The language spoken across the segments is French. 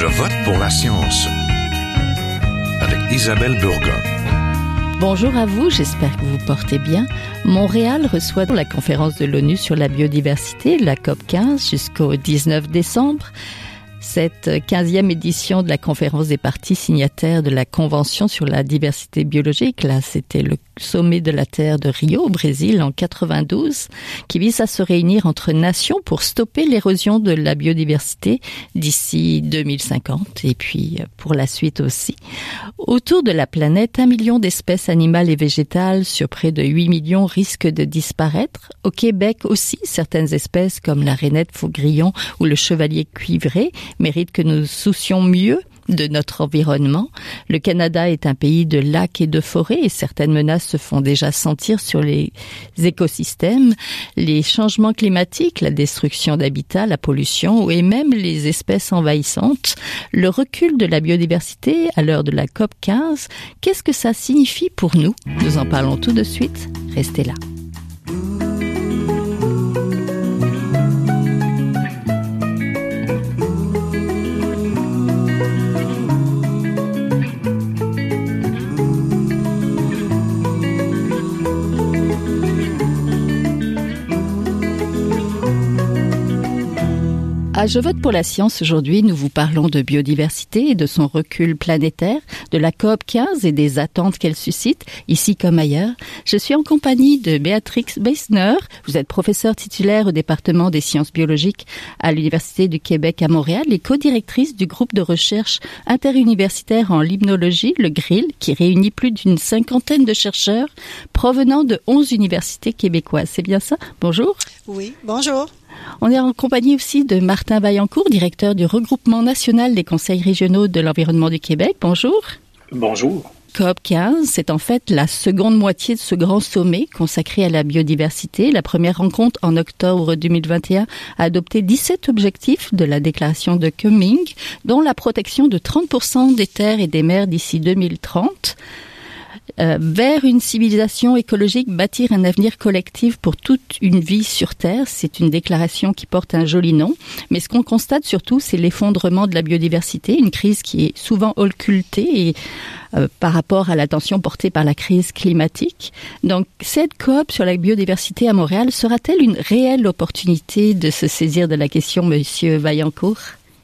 Je vote pour la science avec Isabelle Burgon. Bonjour à vous, j'espère que vous vous portez bien. Montréal reçoit la conférence de l'ONU sur la biodiversité, la COP15, jusqu'au 19 décembre. Cette 15e édition de la conférence des parties signataires de la Convention sur la diversité biologique, là c'était le sommet de la Terre de Rio au Brésil en 92, qui vise à se réunir entre nations pour stopper l'érosion de la biodiversité d'ici 2050 et puis pour la suite aussi. Autour de la planète, 1 million d'espèces animales et végétales sur près de 8 millions risquent de disparaître. Au Québec aussi, certaines espèces comme la rainette faugrillon ou le chevalier cuivré méritent que nous nous soucions mieux de notre environnement. Le Canada est un pays de lacs et de forêts et certaines menaces se font déjà sentir sur les écosystèmes. Les changements climatiques, la destruction d'habitats, la pollution et même les espèces envahissantes. Le recul de la biodiversité à l'heure de la COP15, qu'est-ce que ça signifie pour nous? Nous en parlons tout de suite. Restez là. À Je vote pour la science, aujourd'hui, nous vous parlons de biodiversité et de son recul planétaire, de la COP15 et des attentes qu'elle suscite, ici comme ailleurs. Je suis en compagnie de Béatrix Beisner. Vous êtes professeure titulaire au département des sciences biologiques à l'Université du Québec à Montréal et co-directrice du groupe de recherche interuniversitaire en limnologie, le GRIL, qui réunit plus d'une 50aine de chercheurs provenant de 11 universités québécoises. C'est bien ça? Bonjour. Oui, bonjour. On est en compagnie aussi de Martin Vaillancourt, directeur du regroupement national des conseils régionaux de l'environnement du Québec. Bonjour. Bonjour. COP15, c'est en fait la seconde moitié de ce grand sommet consacré à la biodiversité. La première rencontre en octobre 2021 a adopté 17 objectifs de la déclaration de Kunming, dont la protection de 30% des terres et des mers d'ici 2030. Vers une civilisation écologique, bâtir un avenir collectif pour toute une vie sur Terre, c'est une déclaration qui porte un joli nom. Mais ce qu'on constate surtout, c'est l'effondrement de la biodiversité, une crise qui est souvent occultée et par rapport à l'attention portée par la crise climatique. Donc, cette COP sur la biodiversité à Montréal sera-t-elle une réelle opportunité de se saisir de la question, Monsieur Vaillancourt?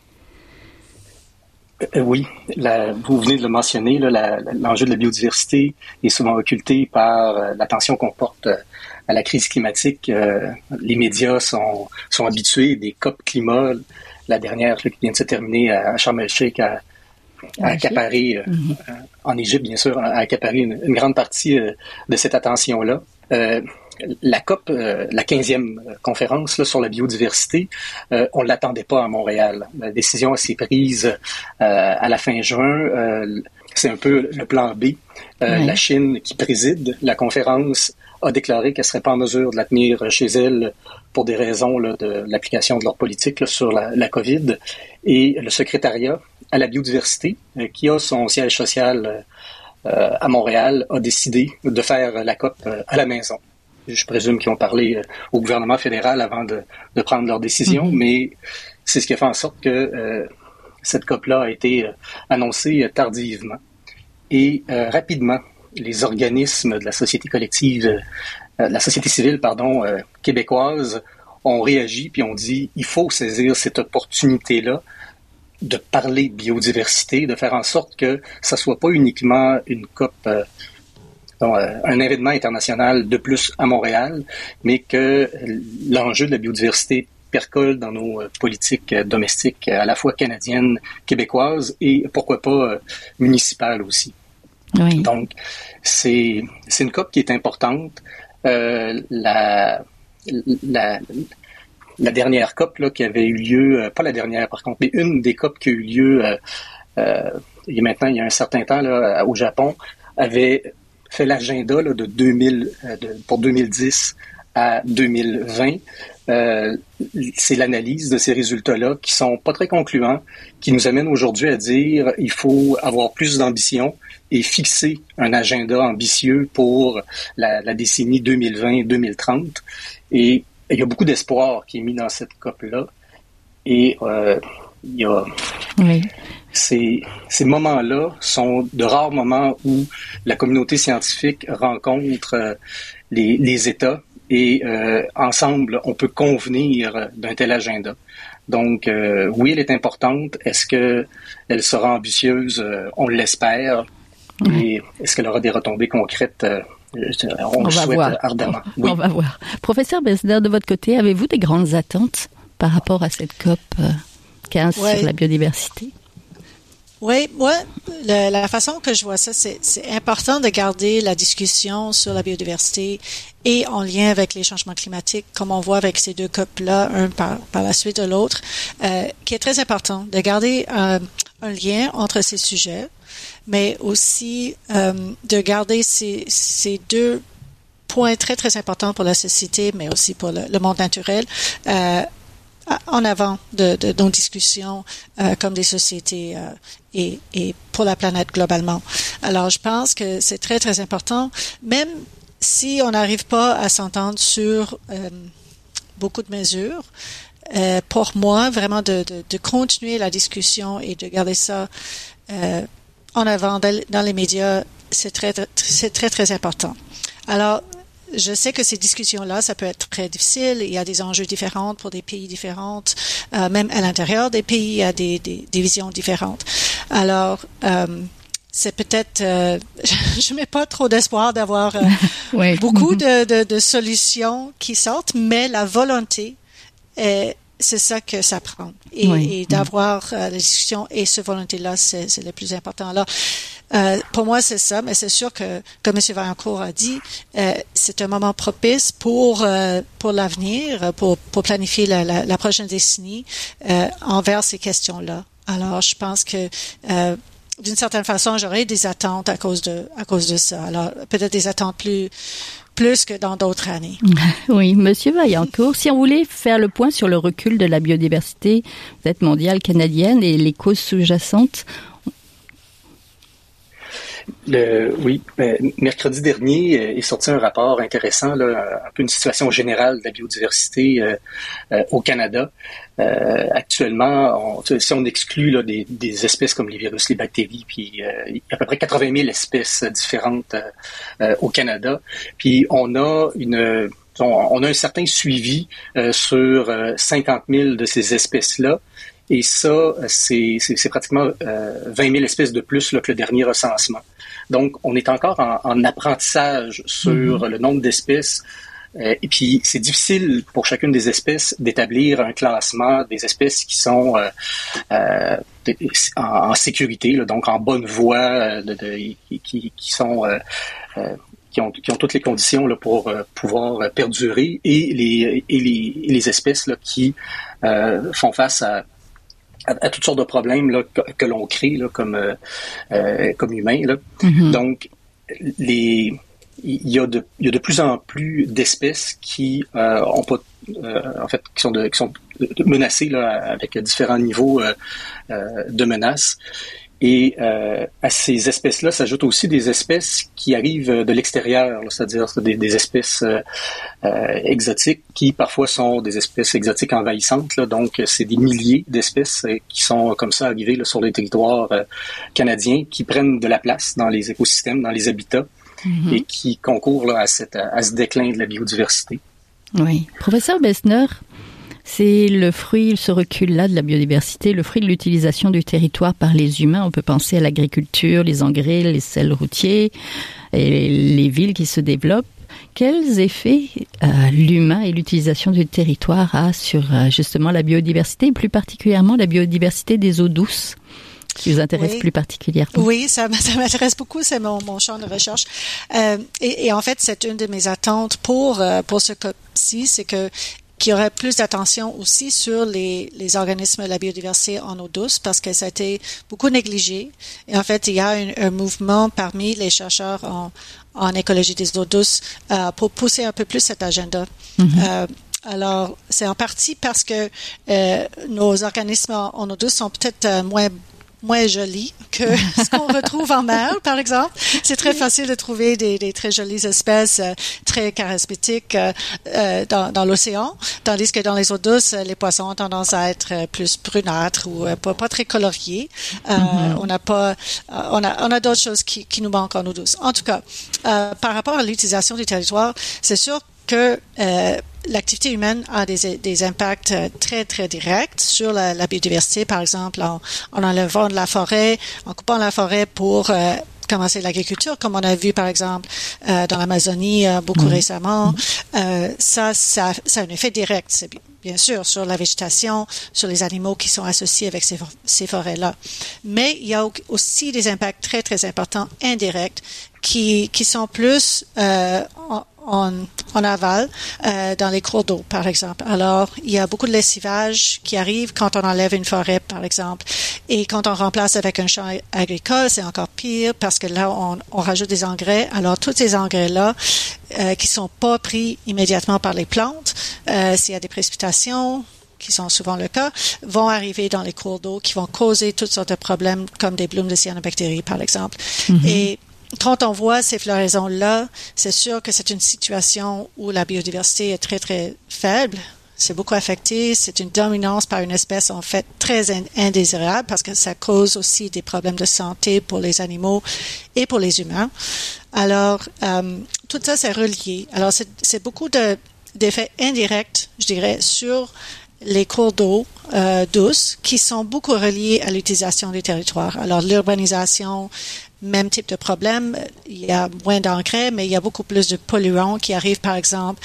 Oui, vous venez de le mentionner, l'enjeu de la biodiversité est souvent occulté par l'attention qu'on porte à la crise climatique. Les médias sont habitués des COP climat, la dernière qui vient de se terminer à Sharm el-Sheikh, à accaparer, en Égypte bien sûr, à accaparer une grande partie de cette attention-là. La COP, la 15e conférence là, sur la biodiversité, on ne l'attendait pas à Montréal. La décision s'est prise à la fin juin. C'est un peu le plan B. La Chine, qui préside la conférence, a déclaré qu'elle ne serait pas en mesure de la tenir chez elle pour des raisons là, de l'application de leur politique là, sur la COVID. Et le secrétariat à la biodiversité, qui a son siège social à Montréal, a décidé de faire la COP à la maison. Je présume qu'ils ont parlé au gouvernement fédéral avant de prendre leur décision, mais c'est ce qui a fait en sorte que cette COP-là a été annoncée tardivement. Et rapidement, les organismes de la société collective, la société civile, québécoise, ont réagi puis ont dit il faut saisir cette opportunité-là de parler de biodiversité, de faire en sorte que ça soit pas uniquement une COP un événement international de plus à Montréal, mais que l'enjeu de la biodiversité percole dans nos politiques domestiques, à la fois canadiennes, québécoises et pourquoi pas municipales aussi. Oui. Donc, c'est une COP qui est importante. La dernière COP là, qui avait eu lieu, pas la dernière par contre, mais une des COP qui a eu lieu il y a un certain temps là, au Japon, avait fait l'agenda là, pour 2010 à 2020. C'est l'analyse de ces résultats-là qui sont pas très concluants, qui nous amènent aujourd'hui à dire il faut avoir plus d'ambition et fixer un agenda ambitieux pour la décennie 2020-2030. Et il y a beaucoup d'espoir qui est mis dans cette COP-là. Et il y a Oui. Ces moments-là sont de rares moments où la communauté scientifique rencontre les États et ensemble, on peut convenir d'un tel agenda. Donc, oui, elle est importante. Est-ce qu'elle sera ambitieuse? On l'espère. Et est-ce qu'elle aura des retombées concrètes? On le souhaite ardemment. Oui. On va voir. Professeur Bessner, de votre côté, avez-vous des grandes attentes par rapport à cette COP 15 sur la biodiversité? Oui, moi, la façon que je vois ça, c'est important de garder la discussion sur la biodiversité et en lien avec les changements climatiques, comme on voit avec ces deux COP-là, un par la suite de l'autre, qui est très important de garder un lien entre ces sujets, mais aussi de garder ces deux points très, très importants pour la société, mais aussi pour le monde naturel, en avant de nos discussions comme des sociétés et pour la planète globalement. Alors, je pense que c'est très, très important, même si on n'arrive pas à s'entendre sur beaucoup de mesures, pour moi, vraiment de continuer la discussion et de garder ça en avant dans les médias, c'est très, très important. Alors, je sais que ces discussions-là, ça peut être très difficile. Il y a des enjeux différents pour des pays différents. Même à l'intérieur des pays, il y a des visions différentes. Alors, c'est peut-être, je mets pas trop d'espoir d'avoir beaucoup de solutions qui sortent, mais la volonté c'est ça que ça prend. Et d'avoir la discussion et cette volonté-là, c'est le plus important. Alors, pour moi, c'est ça, mais c'est sûr que, comme M. Vaillancourt a dit, c'est un moment propice pour l'avenir, pour planifier la prochaine décennie envers ces questions-là. Alors, je pense que d'une certaine façon, j'aurais des attentes à cause de ça. Alors, peut-être des attentes plus que dans d'autres années. Oui, Monsieur Vaillancourt, si on voulait faire le point sur le recul de la biodiversité, vous êtes mondiale canadienne et les causes sous-jacentes. Mercredi dernier est sorti un rapport intéressant, là, un peu une situation générale de la biodiversité au Canada. Actuellement, si on exclut là, des espèces comme les virus, les bactéries, puis il y a à peu près 80 000 espèces différentes au Canada. Puis on a un certain suivi sur 50 000 de ces espèces-là. Et ça, c'est pratiquement 20 000 espèces de plus là, que le dernier recensement. Donc, on est encore en apprentissage sur le nombre d'espèces. Et puis, c'est difficile pour chacune des espèces d'établir un classement des espèces qui sont en sécurité, là, donc en bonne voie, qui ont toutes les conditions là, pour pouvoir perdurer, et les espèces là, qui font face à toutes sortes de problèmes là, que l'on crée là, comme humains. Là. Mm-hmm. Donc, il y a de plus en plus d'espèces qui ont pas, qui sont menacées là, avec différents niveaux de menaces. Et à ces espèces-là s'ajoutent aussi des espèces qui arrivent de l'extérieur, là, c'est-à-dire des espèces exotiques qui parfois sont des espèces exotiques envahissantes. Là, donc, c'est des milliers d'espèces qui sont comme ça arrivées là, sur les territoires canadiens, qui prennent de la place dans les écosystèmes, dans les habitats, et qui concourent là, à ce déclin de la biodiversité. Oui. Professeur Bessner, c'est le fruit, ce recul-là de la biodiversité, le fruit de l'utilisation du territoire par les humains. On peut penser à l'agriculture, les engrais, les sels routiers et les villes qui se développent. Quels effets l'humain et l'utilisation du territoire a sur justement la biodiversité, et plus particulièrement la biodiversité des eaux douces, qui vous intéresse plus particulièrement? Oui, ça m'intéresse beaucoup, c'est mon champ de recherche. Et en fait, c'est une de mes attentes pour ce COP-ci, c'est qu'il y aurait plus d'attention aussi sur les organismes de la biodiversité en eau douce, parce que ça a été beaucoup négligé. Et en fait, il y a un mouvement parmi les chercheurs en écologie des eaux douces pour pousser un peu plus cet agenda. Alors, c'est en partie parce que nos organismes en eau douce sont peut-être moins moins jolies que ce qu'on retrouve en mer, par exemple. C'est très facile de trouver des très jolies espèces très charismatiques dans l'océan, tandis que dans les eaux douces, les poissons ont tendance à être plus brunâtres ou pas très coloriés. On a d'autres choses qui nous manquent en eau douce. En tout cas, par rapport à l'utilisation du territoire, c'est sûr que l'activité humaine a des impacts très, très directs sur la biodiversité, par exemple en enlevant de la forêt, en coupant la forêt pour commencer l'agriculture, comme on a vu, par exemple, dans l'Amazonie beaucoup récemment. Ça a un effet direct, c'est bien sûr, sur la végétation, sur les animaux qui sont associés avec ces forêts-là. Mais il y a aussi des impacts très, très importants indirects qui sont plus en aval, dans les cours d'eau, par exemple. Alors, il y a beaucoup de lessivage qui arrive quand on enlève une forêt, par exemple. Et quand on remplace avec un champ agricole, c'est encore pire parce que là, on rajoute des engrais. Alors, tous ces engrais-là, qui sont pas pris immédiatement par les plantes, s'il y a des précipitations, qui sont souvent le cas, vont arriver dans les cours d'eau, qui vont causer toutes sortes de problèmes, comme des blooms de cyanobactéries, par exemple. Et quand on voit ces floraisons-là, c'est sûr que c'est une situation où la biodiversité est très, très faible. C'est beaucoup affecté. C'est une dominance par une espèce, en fait, très indésirable parce que ça cause aussi des problèmes de santé pour les animaux et pour les humains. Alors, tout ça, c'est relié. Alors, c'est beaucoup d'effets indirects, je dirais, sur les cours d'eau douces qui sont beaucoup reliés à l'utilisation des territoires. Alors, l'urbanisation, même type de problème. Il y a moins d'engrais, mais il y a beaucoup plus de polluants qui arrivent, par exemple,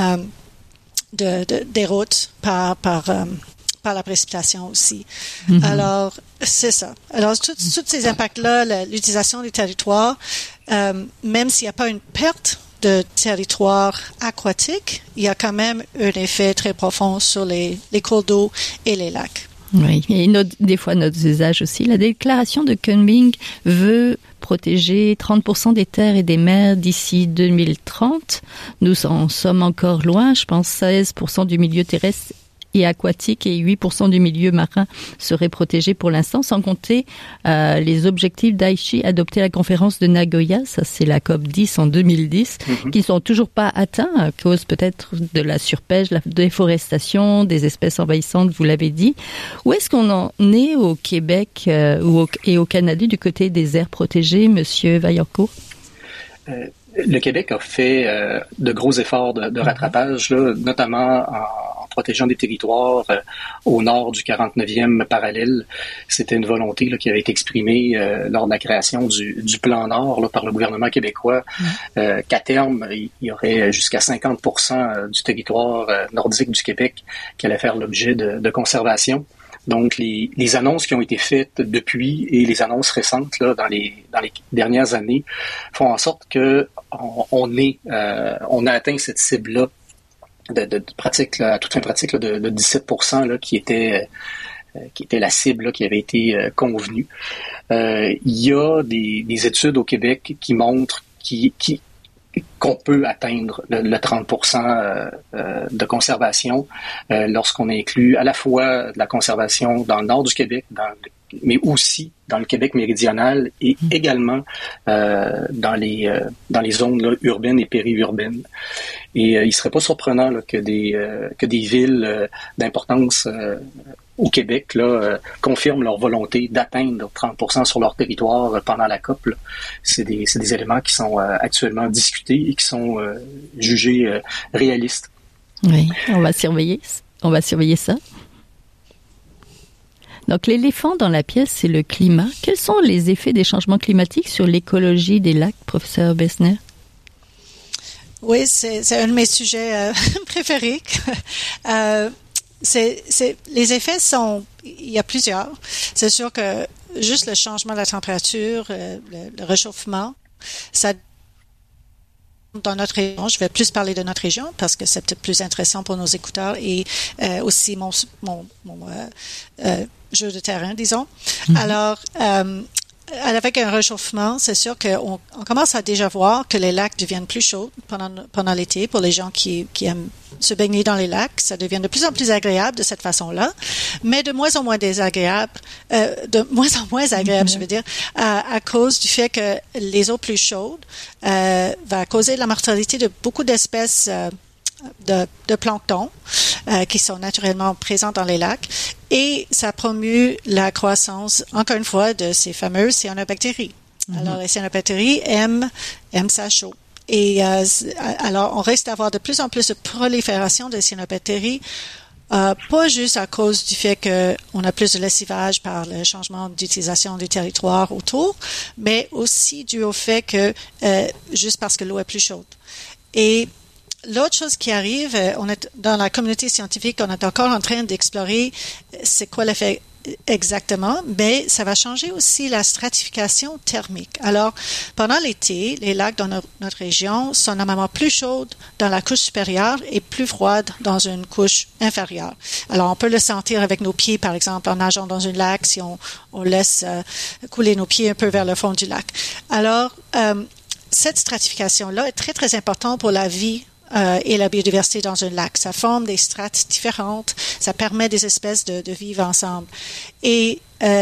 des routes par la précipitation aussi. Alors, c'est ça. Alors, tous ces impacts-là, l'utilisation du territoire, même s'il n'y a pas une perte de territoire aquatique, il y a quand même un effet très profond sur les cours d'eau et les lacs. Oui, et des fois notre usage aussi. La déclaration de Kunming veut protéger 30% des terres et des mers d'ici 2030. Nous en sommes encore loin. Je pense 16% du milieu terrestre et aquatique et 8% du milieu marin seraient protégés pour l'instant, sans compter les objectifs d'Aichi adoptés à la conférence de Nagoya, ça c'est la COP 10 en 2010, qui sont toujours pas atteints à cause peut-être de la surpêche, la déforestation, des espèces envahissantes, vous l'avez dit. Où est-ce qu'on en est au Québec et au Canada du côté des aires protégées, Monsieur Vaillancourt? Le Québec a fait de gros efforts de rattrapage, là, notamment en protégeant des territoires au nord du 49e parallèle. C'était une volonté là, qui avait été exprimée lors de la création du Plan Nord là, par le gouvernement québécois, qu'à terme, il y aurait jusqu'à 50% du territoire nordique du Québec qui allait faire l'objet de conservation. Donc, les annonces qui ont été faites depuis et les annonces récentes là, dans les dernières années font en sorte que on a atteint cette cible-là de pratique, là, à toute fin pratique, là, de 17% là, qui était la cible là, qui avait été convenue. Il y a des études au Québec qui montrent qu'on peut atteindre le 30% de conservation lorsqu'on inclut à la fois de la conservation dans le nord du Québec, mais aussi dans le Québec méridional et également dans les zones là, urbaines et périurbaines. Et il serait pas surprenant là, que des villes d'importance au Québec là, confirment leur volonté d'atteindre 30% sur leur territoire pendant la COP. Là. C'est des éléments qui sont actuellement discutés et qui sont jugés réalistes. Oui, on va surveiller ça. Donc, l'éléphant dans la pièce, c'est le climat. Quels sont les effets des changements climatiques sur l'écologie des lacs, professeur Bessner? Oui, c'est un de mes sujets préférés. Les effets il y a plusieurs. C'est sûr que juste le changement de la température, le réchauffement, ça dans notre région, je vais plus parler de notre région parce que c'est peut-être plus intéressant pour nos écouteurs et aussi mon jeu de terrain, disons. Alors, avec un réchauffement, c'est sûr qu'on commence à déjà voir que les lacs deviennent plus chauds pendant l'été pour les gens qui aiment se baigner dans les lacs. Ça devient de plus en plus agréable de cette façon-là, mais de moins en moins désagréable, je veux dire, à cause du fait que les eaux plus chaudes va causer la mortalité de beaucoup d'espèces de plancton qui sont naturellement présents dans les lacs, et ça promue la croissance, encore une fois, de ces fameuses cyanobactéries. Alors, les cyanobactéries aiment ça chaud. Et alors, on risque d'avoir de plus en plus de prolifération de cyanobactéries, pas juste à cause du fait qu'on a plus de lessivage par le changement d'utilisation du territoire autour, mais aussi dû au fait que juste parce que l'eau est plus chaude. Et l'autre chose qui arrive, on est dans la communauté scientifique, on est encore en train d'explorer c'est quoi l'effet exactement, mais ça va changer aussi la stratification thermique. Alors, pendant l'été, les lacs dans notre région sont normalement plus chaudes dans la couche supérieure et plus froides dans une couche inférieure. Alors, on peut le sentir avec nos pieds, par exemple, en nageant dans un lac, si on laisse couler nos pieds un peu vers le fond du lac. Alors, cette stratification-là est très, très importante pour la vie et la biodiversité dans un lac. Ça forme des strates différentes, ça permet des espèces de vivre ensemble. Et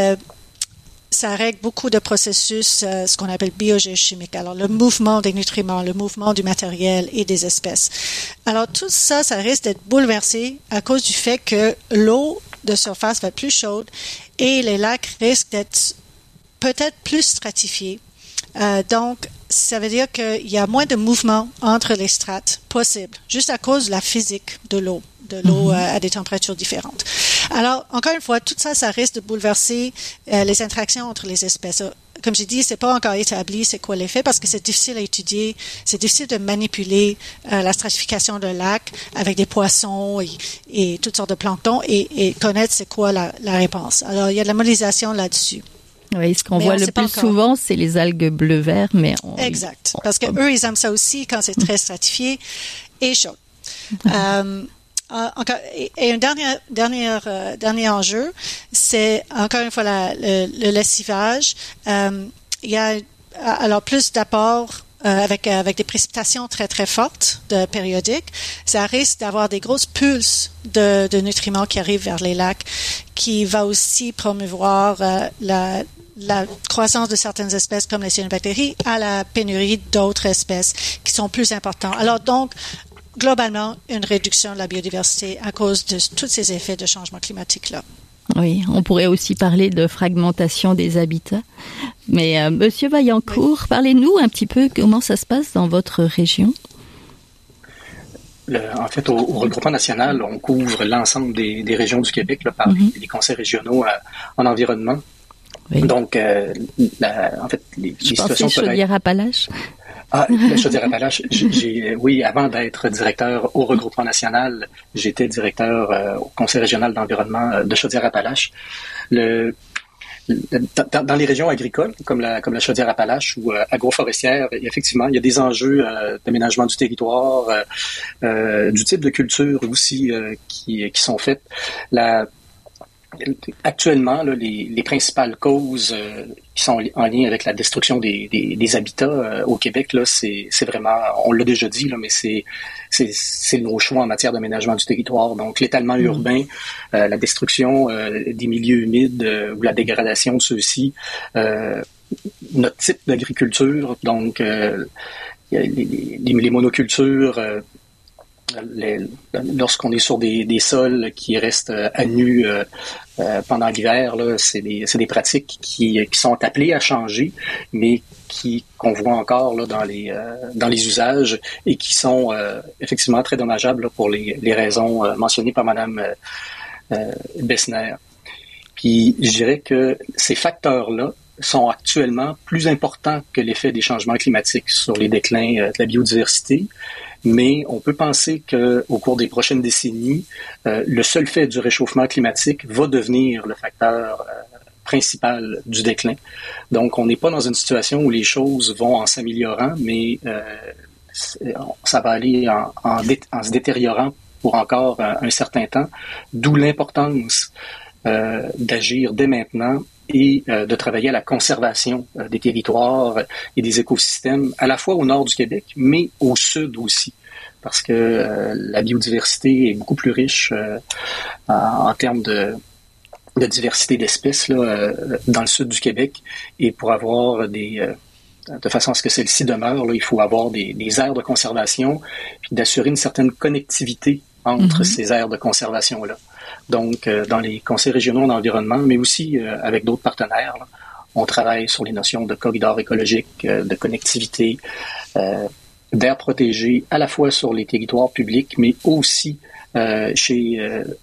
ça règle beaucoup de processus, ce qu'on appelle biogéochimiques. Alors, le mouvement des nutriments, le mouvement du matériel et des espèces. Alors, tout ça, ça risque d'être bouleversé à cause du fait que l'eau de surface va être plus chaude et les lacs risquent d'être peut-être plus stratifiés. Donc, ça veut dire qu'il y a moins de mouvement entre les strates possibles, juste à cause de la physique de l'eau à des températures différentes. Alors, encore une fois, tout ça, ça risque de bouleverser les interactions entre les espèces. Comme j'ai dit, c'est pas encore établi c'est quoi l'effet parce que c'est difficile à étudier, c'est difficile de manipuler la stratification d'un lac avec des poissons et toutes sortes de plancton et connaître c'est quoi la réponse. Alors, il y a de la modélisation là-dessus. Oui, ce qu'on voit le plus souvent, c'est les algues bleu-vert, mais exact, parce que eux, ils aiment ça aussi quand c'est très stratifié et chaud. Encore, et un dernier enjeu, c'est encore une fois le lessivage. Il y a alors plus d'apports avec des précipitations très très fortes périodiques. Ça risque d'avoir des grosses pulses de nutriments qui arrivent vers les lacs, qui va aussi promouvoir la croissance de certaines espèces comme les cyanobactéries à la pénurie d'autres espèces qui sont plus importantes. Alors donc, globalement, une réduction de la biodiversité à cause de tous ces effets de changement climatique-là. Oui, on pourrait aussi parler de fragmentation des habitats. Mais Monsieur Vaillancourt, oui. Parlez-nous un petit peu comment ça se passe dans votre région. En fait, au regroupement national, on couvre l'ensemble des régions du Québec là, par les conseils régionaux en environnement. Oui. Donc, en fait, les situations peuvent être... Chaudière-Appalaches. Ah, la Chaudière-Appalaches. Oui, avant d'être directeur au regroupement national, j'étais directeur au conseil régional d'environnement de Chaudière-Appalaches. Dans les régions agricoles, comme la Chaudière-Appalaches ou agroforestière, effectivement, il y a des enjeux d'aménagement du territoire, du type de culture aussi qui sont faites. Actuellement, là, les principales causes qui sont en lien avec la destruction des habitats au Québec, là, c'est vraiment, on l'a déjà dit, là, mais c'est nos choix en matière d'aménagement du territoire. Donc, l'étalement urbain, la destruction des milieux humides ou la dégradation de ceux-ci, notre type d'agriculture, donc les monocultures. Lorsqu'on est sur des sols qui restent à nu pendant l'hiver, là, c'est des pratiques qui sont appelées à changer, mais qu'on voit encore là, dans les usages et qui sont effectivement très dommageables là, pour les raisons mentionnées par Madame Bessner. Puis je dirais que ces facteurs-là sont actuellement plus importants que l'effet des changements climatiques sur les déclins de la biodiversité. Mais on peut penser qu'au cours des prochaines décennies, le seul fait du réchauffement climatique va devenir le facteur principal du déclin. Donc, on n'est pas dans une situation où les choses vont en s'améliorant, mais ça va aller en se détériorant pour encore un certain temps, d'où l'importance d'agir dès maintenant et de travailler à la conservation des territoires et des écosystèmes, à la fois au nord du Québec, mais au sud aussi, parce que la biodiversité est beaucoup plus riche en termes de diversité d'espèces là, dans le sud du Québec, et pour avoir de façon à ce que celle-ci demeure, là, il faut avoir des aires de conservation, puis d'assurer une certaine connectivité entre ces aires de conservation-là. Donc, dans les conseils régionaux d'environnement, mais aussi avec d'autres partenaires, là, on travaille sur les notions de corridors écologiques, de connectivité, d'aires protégées, à la fois sur les territoires publics, mais aussi chez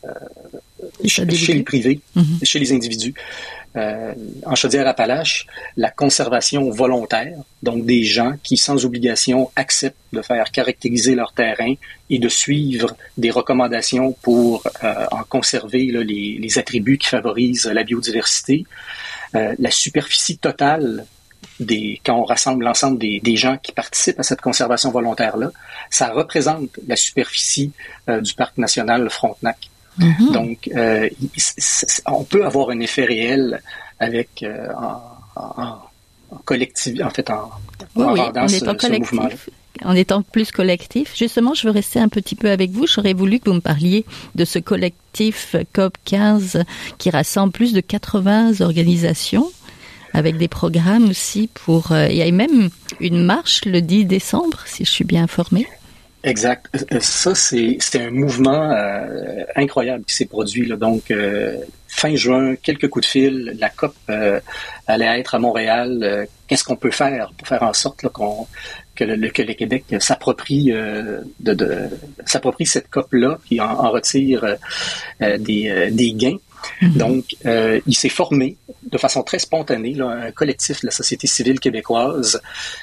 les privés, chez les individus. En Chaudière-Appalaches, la conservation volontaire, donc des gens qui, sans obligation, acceptent de faire caractériser leur terrain et de suivre des recommandations pour en conserver là, les attributs qui favorisent la biodiversité. La superficie totale quand on rassemble l'ensemble des gens qui participent à cette conservation volontaire-là, ça représente la superficie du parc national Frontenac. Donc, on peut avoir un effet réel avec en collectif, en fait, en rendant ce mouvement-là. En étant plus collectif. Justement, je veux rester un petit peu avec vous. J'aurais voulu que vous me parliez de ce collectif COP15 qui rassemble plus de 80 organisations avec des programmes aussi pour... il y a même une marche le 10 décembre, si je suis bien informée. Exact. Ça, c'est un mouvement incroyable qui s'est produit, là. Donc, fin juin, quelques coups de fil, la COP allait être à Montréal. Qu'est-ce qu'on peut faire pour faire en sorte là, que le Québec s'approprie s'approprie cette COP-là, puis en retire des gains. Donc, il s'est formé de façon très spontanée là, un collectif de la société civile québécoise.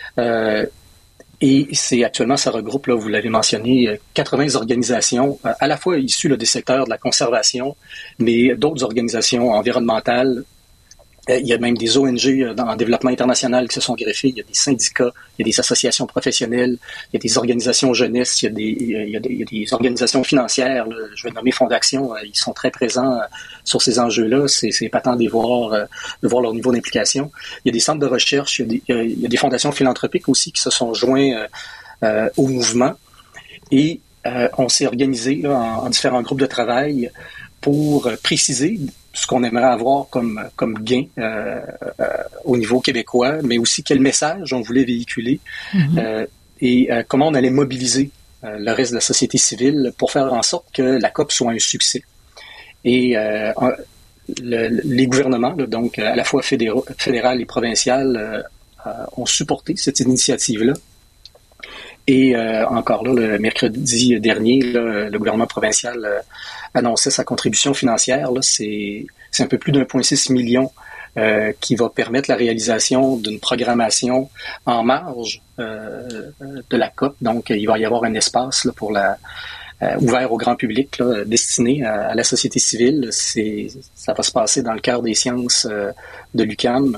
Et actuellement, ça regroupe, là, vous l'avez mentionné, 80 organisations, à la fois issues là, des secteurs de la conservation, mais d'autres organisations environnementales. Il y a même des ONG en développement international qui se sont greffées. Il y a des syndicats, il y a des associations professionnelles, il y a des organisations jeunesse, il y a des organisations financières. Là, je vais nommer Fonds d'Action. Ils sont très présents sur ces enjeux-là. C'est épatant de voir leur niveau d'implication. Il y a des centres de recherche, il y a des fondations philanthropiques aussi qui se sont joints au mouvement. Et on s'est organisé là, en différents groupes de travail pour préciser ce qu'on aimerait avoir comme gain au niveau québécois, mais aussi quel message on voulait véhiculer et comment on allait mobiliser le reste de la société civile pour faire en sorte que la COP soit un succès. Et les gouvernements, là, donc à la fois fédéral et provincial, ont supporté cette initiative-là. Et encore là, le mercredi dernier, là, le gouvernement provincial annonçait sa contribution financière. Là, c'est un peu plus d'1,6 million qui va permettre la réalisation d'une programmation en marge de la COP. Donc, il va y avoir un espace là, pour ouvert au grand public, là, destiné à la société civile. Ça va se passer dans le cœur des sciences de l'UQAM.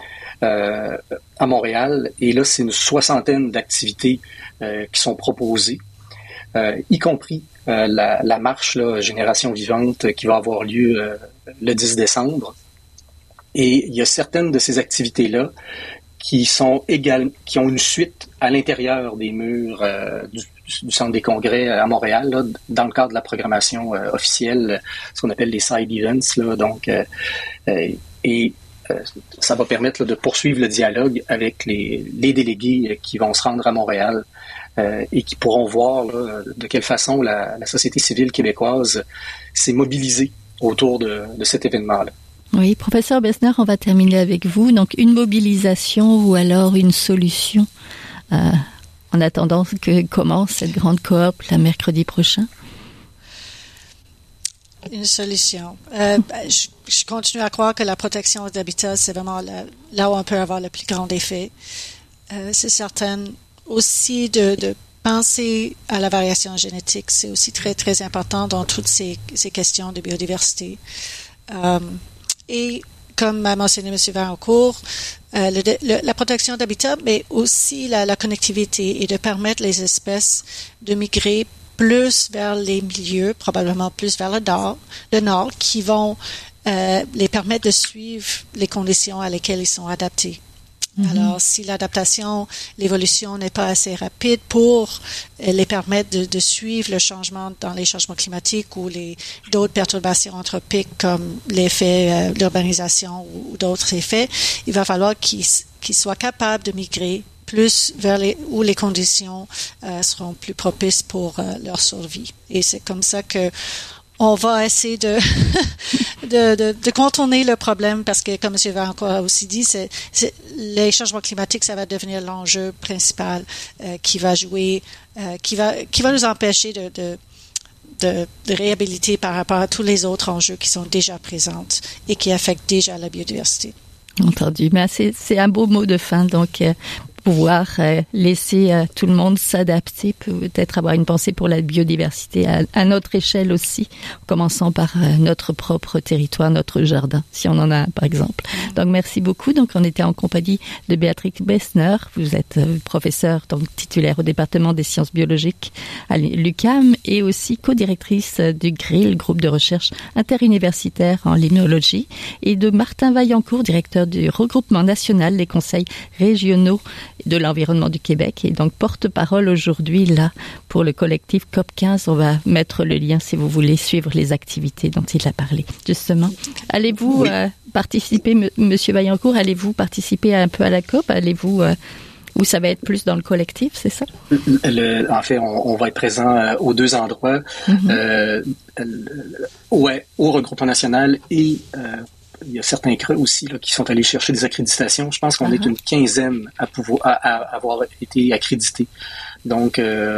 À Montréal, et là, c'est une 60aine d'activités qui sont proposées, y compris la marche là, Génération Vivante qui va avoir lieu le 10 décembre. Et il y a certaines de ces activités-là qui ont une suite à l'intérieur des murs du Centre des Congrès à Montréal, là, dans le cadre de la programmation officielle, ce qu'on appelle les side events. Là, donc, ça va permettre là, de poursuivre le dialogue avec les délégués qui vont se rendre à Montréal et qui pourront voir là, de quelle façon la société civile québécoise s'est mobilisée autour de cet événement-là. Oui, professeur Bessner, on va terminer avec vous. Donc, une mobilisation ou alors une solution en attendant que commence cette grande coop le mercredi prochain? Une solution. Je continue à croire que la protection d'habitat, c'est vraiment là où on peut avoir le plus grand effet. C'est certain aussi de penser à la variation génétique. C'est aussi très, très important dans toutes ces questions de biodiversité. Et comme a mentionné M. Vaillancourt, la protection d'habitat, mais aussi la connectivité et de permettre les espèces de migrer plus vers les milieux, probablement plus vers le nord, qui vont les permettent de suivre les conditions à lesquelles ils sont adaptés. Alors, si l'évolution n'est pas assez rapide pour les permettre de suivre le changement dans les changements climatiques ou d'autres perturbations anthropiques comme l'effet l'urbanisation ou d'autres effets, il va falloir qu'ils soient capables de migrer plus vers où les conditions seront plus propices pour leur survie. Et c'est comme ça que on va essayer de contourner le problème parce que, comme M. Vaillancourt a aussi dit, les changements climatiques, ça va devenir l'enjeu principal qui va nous empêcher de réhabiliter par rapport à tous les autres enjeux qui sont déjà présents et qui affectent déjà la biodiversité. Entendu. Mais c'est un beau mot de fin, donc pouvoir laisser tout le monde s'adapter, peut-être avoir une pensée pour la biodiversité à notre échelle aussi, en commençant par notre propre territoire, notre jardin, si on en a un par exemple. Donc merci beaucoup. Donc on était en compagnie de Béatrix Bessner. Vous êtes professeure donc titulaire au département des sciences biologiques à l'UQAM et aussi co-directrice du GRIL, groupe de recherche interuniversitaire en limnologie, et de Martin Vaillancourt, directeur du regroupement national des conseils régionaux de l'environnement du Québec et donc porte-parole aujourd'hui là pour le collectif COP15. On va mettre le lien si vous voulez suivre les activités dont il a parlé. Justement, allez-vous participer, Monsieur Vaillancourt, allez-vous participer un peu à la COP? Allez-vous ou ça va être plus dans le collectif, c'est ça? En fait, on va être présent aux deux endroits, au regroupement national et il y a certains CRE aussi là, qui sont allés chercher des accréditations. Je pense qu'on est une quinzaine à avoir été accrédités. Donc,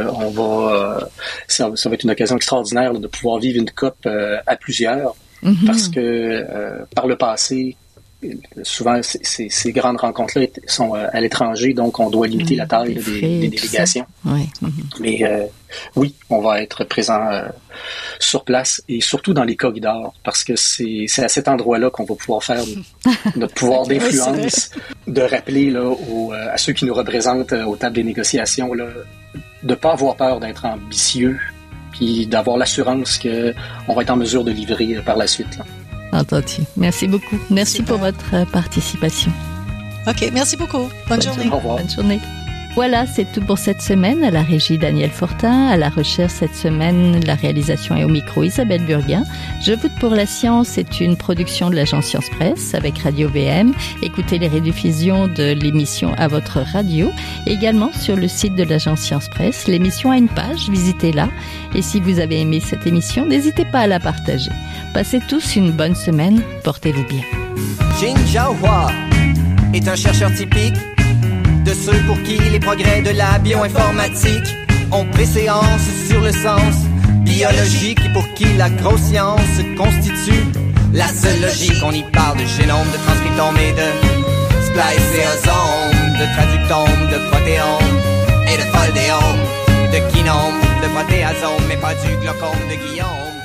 ça va être une occasion extraordinaire là, de pouvoir vivre une COP à plusieurs, parce que par le passé, souvent ces grandes rencontres-là sont à l'étranger, donc on doit limiter la taille des délégations. Oui. Mais oui, on va être présent sur place et surtout dans les corridors, parce que c'est à cet endroit-là qu'on va pouvoir faire notre pouvoir d'influence, de rappeler là, à ceux qui nous représentent aux tables des négociations là, de ne pas avoir peur d'être ambitieux, puis d'avoir l'assurance qu'on va être en mesure de livrer par la suite. Là. Entendu. Merci beaucoup. Merci pour votre participation. OK, merci beaucoup. Bonne journée. Au revoir. Bonne journée. Voilà, c'est tout pour cette semaine. À la régie, Daniel Fortin. À la recherche cette semaine, la réalisation est au micro, Isabelle Burguin. Je vote pour la science est une production de l'agence Science Presse avec Radio VM. Écoutez les rediffusions de l'émission à votre radio. Également sur le site de l'agence Science Presse. L'émission a une page, visitez-la. Et si vous avez aimé cette émission, n'hésitez pas à la partager. Passez tous une bonne semaine. Portez-vous bien. Jin Zhaohua est un chercheur typique de ceux pour qui les progrès de la bioinformatique ont préséance sur le sens biologique et pour qui la grosse science constitue la seule logique. On y parle de génome, de transcriptome et de spliceosome, de traductome, de protéome et de foldéome, de kinome, de protéasome, mais pas du glaucome de Guillaume.